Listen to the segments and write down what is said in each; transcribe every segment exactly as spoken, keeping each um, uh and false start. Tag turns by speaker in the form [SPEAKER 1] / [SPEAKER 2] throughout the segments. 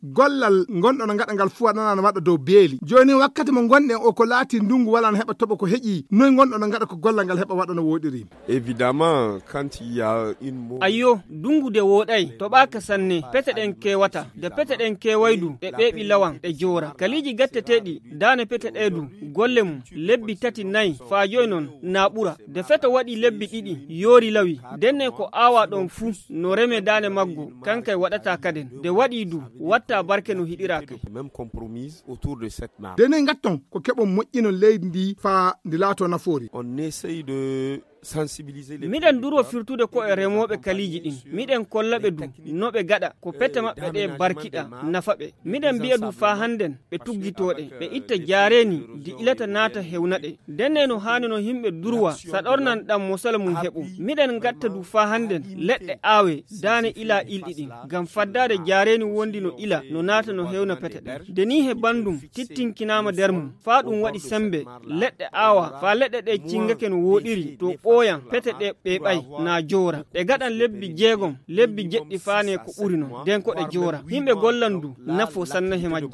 [SPEAKER 1] gollal gonɗo no gaɗa ngal fu waɗana waɗa dow beeli joni wakkati mo gonɗen o ko laati ndungu wala no heɓa toɓa ko heƴi noy gonɗo no gaɗa ko gollal ngal heɓa waɗa no woɗiri.
[SPEAKER 2] Évidemment quand il y a une
[SPEAKER 3] ayyo ndungu de woɗay to ɓaka sanne pete ɗen kewata de pete ɗen kewaydu ɗe ɓeɓi lawan ɗe jora kaliji gatteteɗi dane pete ɗedu golle mum lebbi tati nayi fa joyi non na ɓura de feta waɗi lebbi ɗiɗi yori lawi denne ko awa ɗon fu no reme dane maggo kankay waɗata kaden de waɗi du watta barke no hiɗira kay
[SPEAKER 2] même compromise autour de cette marque.
[SPEAKER 1] dene gatton ko keɓon moƴƴino leydi ndi fa ndi laato nafoori.
[SPEAKER 2] On essaye de sensibiliser les
[SPEAKER 3] miɗen duro firtude ko e remoɓe kaliji ɗin miɗen kollaɓe du noɓe gaɗa ko pette maɓɓe ɗe barkiɗa nafaɓe miɗen mbiya du fa hannden ɓe tuggitoɗe ɓe itta jareni di ilata naata hewnaɗe denne no hani no himɓe durwa saɗornan ɗam mosala mum heɓu miɗen gatta du fa hannden leɗɗe awe dane ila ilɗi ɗin gam faddade jareni wondi no ila no naata no hewna pete ɗen deni he bandum tittinkinama nder mum fa ɗum waɗi sembe leɗɗe awa fa leɗɗe ɗe cingake no woɗiri to ɓoyan pete ɗe ɓeɓay na jora ɗe gaɗan lebbi jeegom lebbi jeɗɗi fane ko ɓuri non nden ko ɗe jora himɓe gollandu nafo sanna he majji.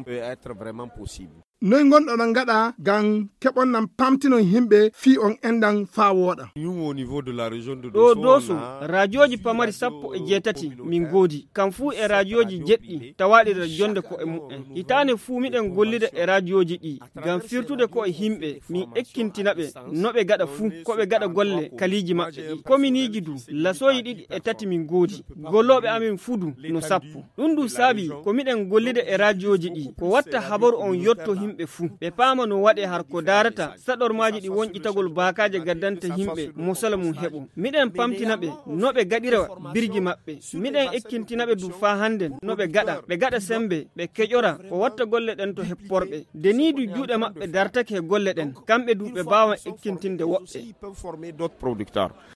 [SPEAKER 1] noy gonɗo ɗon gaɗa gan keɓon nan pamtinon himɓe fi on endan fa woɗa.
[SPEAKER 3] ɗo doso radioji pamari sappo e jeetati min goodi kam fuu e radioji jeɗɗi tawaɗira jonde ko e mu'en hitane fuu miɗen gollida e radioji ɗi gam firtude ko e himɓe min ekkintinaɓe noɓe gaɗa fuu koɓe gaɗa golle kaliji maɓɓe ɗi kominiji du lasoyi ɗiɗi e tati min goodi golloɓe amin fudu no sappo ɗum du saabi ko miɗen gollida e radioji ɗi ko watta habaru on yotto himɓe ɓe fu ɓe paama no waɗe har ko darata saɗormaji ɗi wonƴitagol bakaje gaddanta himɓe mosala mum heɓo miɗen pamtina ɓe no ɓe gaɗira birgi maɓɓe miɗen ekkintinaɓe du fa hannden no ɓe gaɗa ɓe gaɗa sembe ɓe keƴora ko watta golle ɗen to hepporɓe de ni du juuɗe maɓɓe dartake golle ɗen kamɓe du ɓe mbawa ekkintinde woɓɓe.